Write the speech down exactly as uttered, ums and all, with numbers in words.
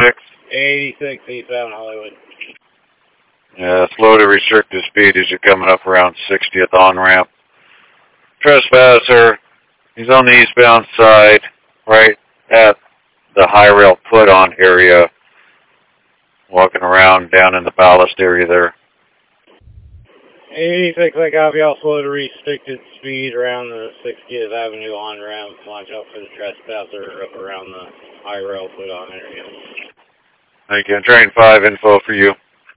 eighty-six? eighty-six, eastbound Hollywood. Yeah, slow to restricted speed as you're coming up around sixtieth on-ramp. Trespasser, he's on the eastbound side, right at the high rail put-on area, walking around down in the ballast area there. eighty-six, I copy, all slow to restricted speed around the sixtieth Avenue on-ramp. Watch out for the trespasser up around the high rail put-on area. Thank you. Train five info for you.